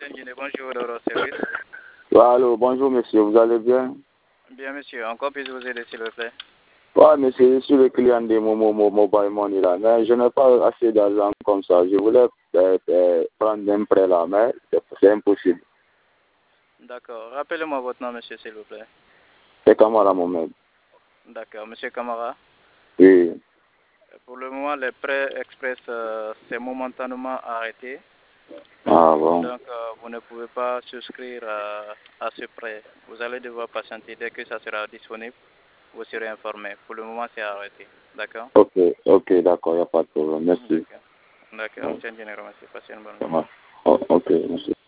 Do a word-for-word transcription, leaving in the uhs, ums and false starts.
Guinée, bonjour, Doro Service. Allô, bonjour monsieur, vous allez bien? Bien monsieur, encore puis-je vous aider s'il vous plaît? Ouais, monsieur, je suis le client de Momo Mobile Money là, mais je n'ai pas assez d'argent comme ça. Je voulais euh, euh, prendre un prêt là, mais c'est impossible. D'accord. Rappelez-moi votre nom, monsieur, s'il vous plaît. C'est Kamara Mohamed. D'accord. Monsieur Kamara? Oui. Pour le moment, les prêts express, euh, c'est momentanément arrêté. Ah bon. Donc, euh, vous ne pouvez pas souscrire à, à ce prêt. Vous allez devoir patienter. Dès que ça sera disponible, vous serez informé. Pour le moment, c'est arrêté. D'accord? Ok, ok, d'accord, il n'y a pas de problème. Merci. D'accord. D'accord. Monsieur Ingénieur, merci. Passez une bonne journée. Ouais. Oh, ok, merci.